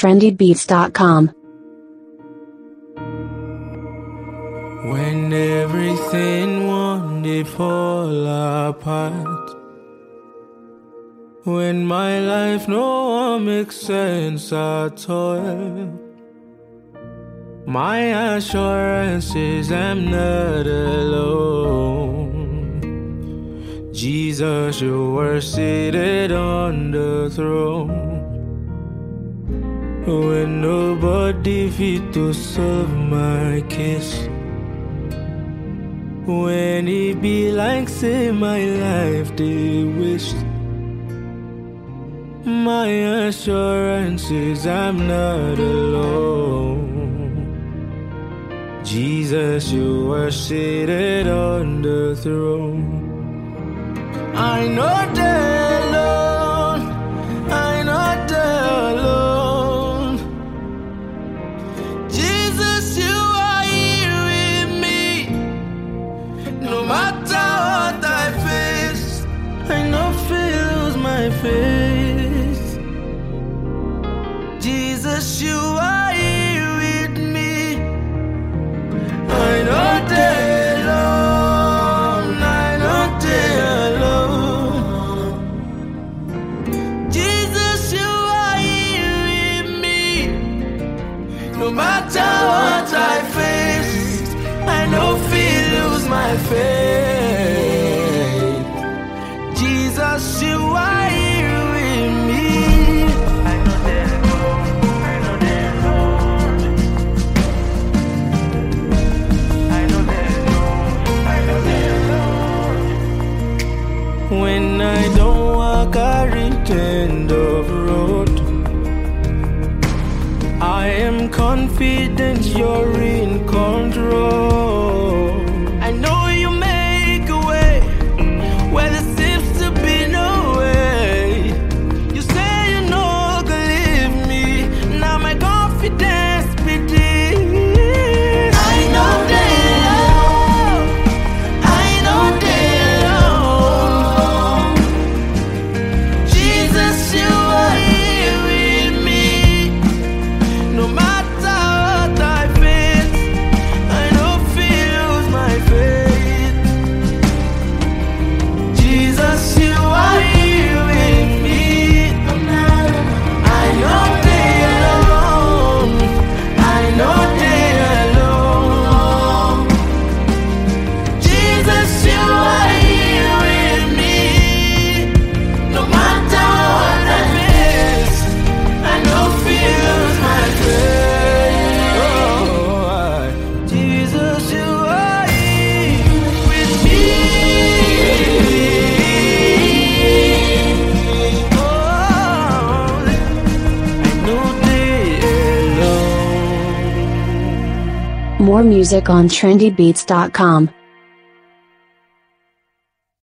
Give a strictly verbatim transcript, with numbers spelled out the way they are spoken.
trendy beats dot com. When everything wanted to fall apart, when my life no one makes sense at all, my assurance is I'm not alone. Jesus, you were seated on the throne. When nobody fit to solve my case, when it be like say my life they waste, my assurance is I'm not alone. Jesus, you were seated on the throne. I know they're alone, I know they're alone. Jesus, you are here with me. No matter what I face, I know feels my face. Jesus, you are here with me. I know they're alone, I know they're alone. Jesus, you are here with me. No matter what I face, I know feel lose my faith. Jesus, you are here with me. I know they're alone, I know they're alone. I know they're alone, I know they're alone. When I don't walk a reach end of road, I am confident you're in control. I know you make a way where there seems to be no way. You say you're not gonna leave me. Now my confidence begins. I know they're alone, I know they're alone. Jesus, you are here with me. No matter what I face, I know feels my faith. Jesus, you are here with me. I know they're alone, I know they're alone. Jesus, you are here with me. No matter what I face, I know feels my faith. Oh, Jesus, you are here with me. Oh, I know they're alone. More music on trendy beats dot com.